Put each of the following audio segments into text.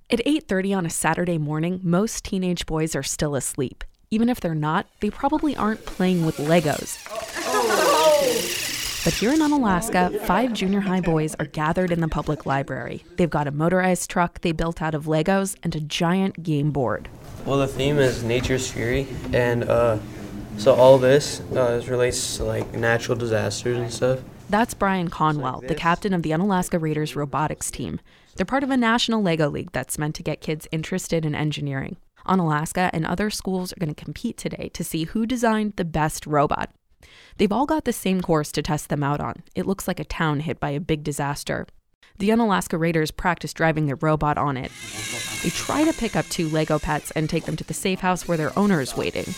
At 8:30 on a Saturday morning, most teenage boys are still asleep. Even if they're not, they probably aren't playing with Legos. But here in Unalaska, 5 junior high boys are gathered in the public library. They've got a motorized truck they built out of Legos and a giant game board. Well, the theme is Nature's Fury, and so all this relates to like natural disasters and stuff. That's Brian Conwell, the captain of the Unalaska Raiders robotics team. They're part of a national Lego league that's meant to get kids interested in engineering. Unalaska and other schools are going to compete today to see who designed the best robot. They've all got the same course to test them out on. It looks like a town hit by a big disaster. The Unalaska Raiders practice driving their robot on it. They try to pick up 2 Lego pets and take them to the safe house where their owner is waiting.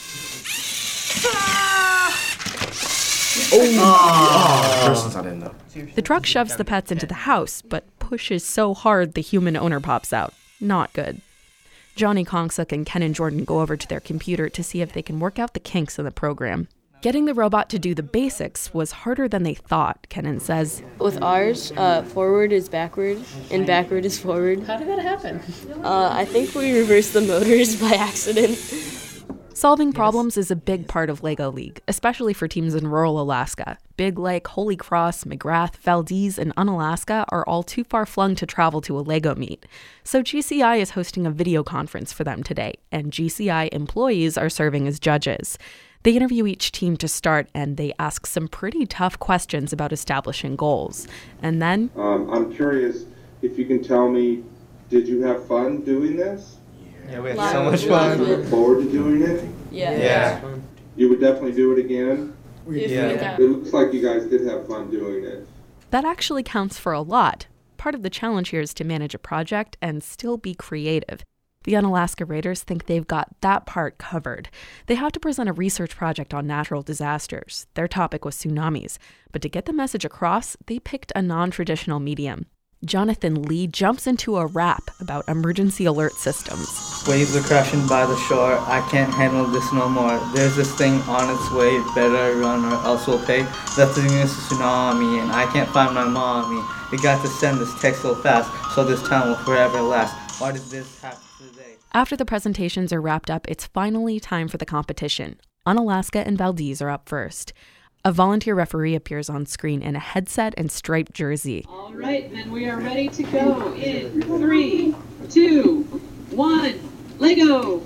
Person's not in though. The truck shoves the pets into the house, but pushes so hard the human owner pops out. Not good. Johnny Kongsuk and Ken and Jordan go over to their computer to see if they can work out the kinks in the program. Getting the robot to do the basics was harder than they thought, Kenan says. With ours, forward is backward and backward is forward. How did that happen? I think we reversed the motors by accident. Solving problems is a big part of Lego League, especially for teams in rural Alaska. Big Lake, Holy Cross, McGrath, Valdez, and Unalaska are all too far flung to travel to a Lego meet. So GCI is hosting a video conference for them today, and GCI employees are serving as judges. They interview each team to start, and they ask some pretty tough questions about establishing goals. And then... I'm curious if you can tell me, did you have fun doing this? Yeah, we had so much fun. Look forward to doing it? Yeah. You would definitely do it again? Yeah. It looks like you guys did have fun doing it. That actually counts for a lot. Part of the challenge here is to manage a project and still be creative. The Unalaska Raiders think they've got that part covered. They have to present a research project on natural disasters. Their topic was tsunamis. But to get the message across, they picked a non-traditional medium. Jonathan Lee jumps into a rap about emergency alert systems. Waves are crashing by the shore. I can't handle this no more. There's this thing on its way. Better run or else we'll pay. That thing is a tsunami and I can't find my mommy. We got to send this text so fast so this town will forever last. Why did this happen today? After the presentations are wrapped up, it's finally time for the competition. Unalaska and Valdez are up first. A volunteer referee appears on screen in a headset and striped jersey. All right, then we are ready to go in 3, 2, 1, Lego!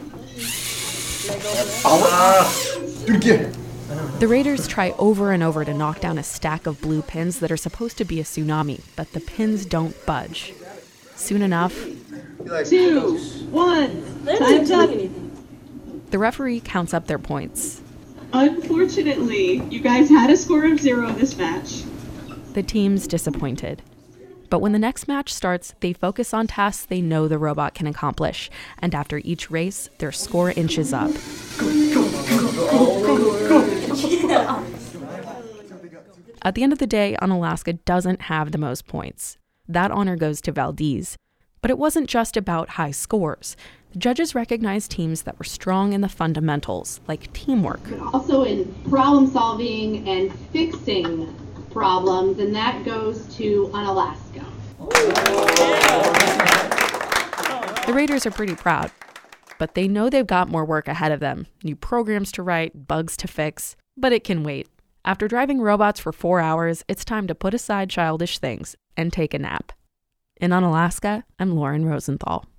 Do it again. The Raiders try over and over to knock down a stack of blue pins that are supposed to be a tsunami, but the pins don't budge. Soon enough, 2, 1, time's up! the referee counts up their points. Unfortunately, you guys had a score of 0 this match. The team's disappointed. But when the next match starts, they focus on tasks they know the robot can accomplish. And after each race, their score inches up. At the end of the day, Unalaska doesn't have the most points. That honor goes to Valdez. But it wasn't just about high scores. The judges recognized teams that were strong in the fundamentals, like teamwork. Also in problem solving and fixing problems, and that goes to Unalaska. The Raiders are pretty proud, but they know they've got more work ahead of them. New programs to write, bugs to fix, but it can wait. After driving robots for 4 hours, it's time to put aside childish things and take a nap. In Unalaska, I'm Lauren Rosenthal.